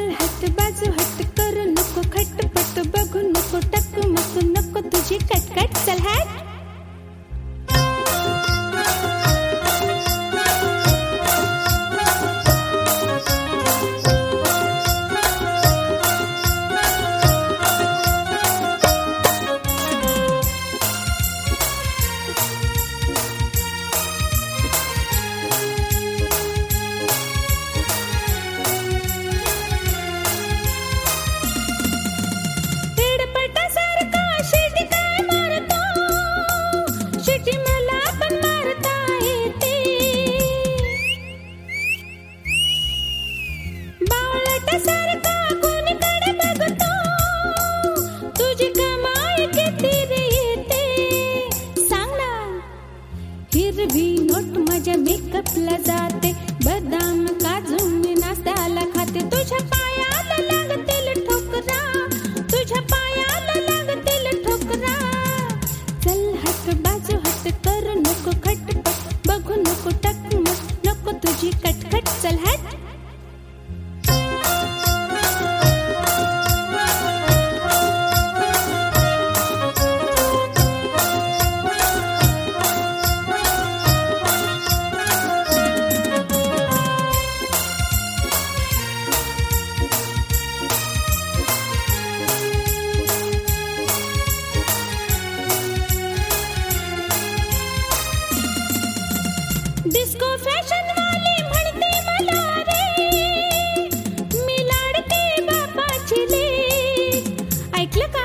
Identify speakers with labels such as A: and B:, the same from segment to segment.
A: चल हट बाजू हट करू नको खटपट बघू नको टकमक नको तुझी कटकट चल हट हिरवी नोट माझ्या मेकअपला जाते बदाम काजू मी नाश्त्याला खाते तुझ्या पायाला लागतील ठोकरा तुझ्या पायाला लागतील ठोकरा चल हट बाजू हट करू नको खटपट बघू नको टकमक नको तुझी कटकट चल हट डिस्को फॅशन वाली म्हणते मला रे मी लाडके बापाची लेक ऐकलं का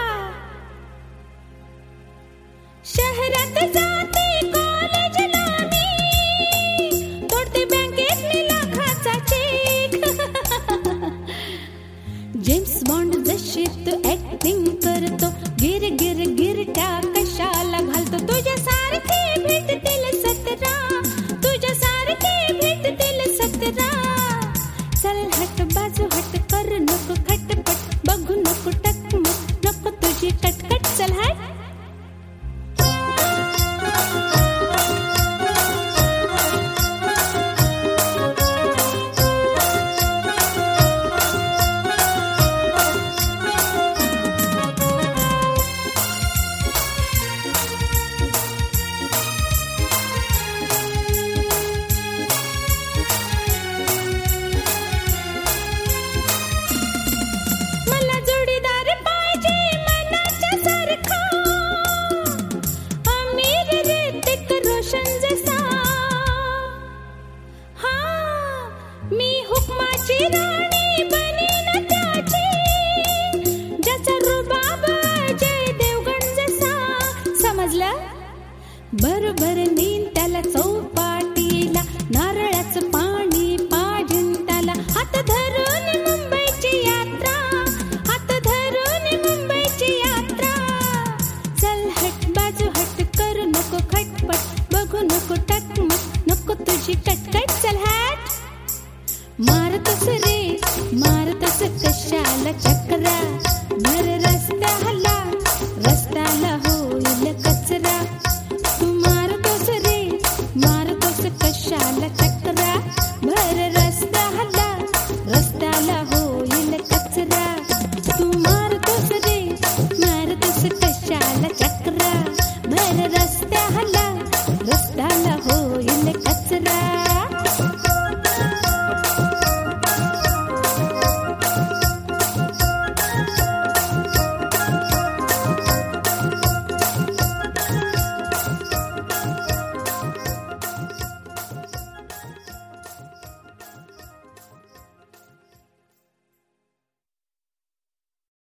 A: शहरात जाते कॉलेजला मी तोडते बँकेत लाखाचा चेक जेम्स बॉन्ड जशी तू ऍक्टिंग करतो गिर गिर गिरट्या कशाला घालतो तुझ्यासारखे भेटतील 17 चल हट बाजू हट करू नको खटपट बघू नको टकमक नको तुझी कटकट चल हट मी हुकमाची राणी बनीन त्याची ज्याचा रुबाब जय देवगण जसा समजलं बरोबर नीन त्याला चौपा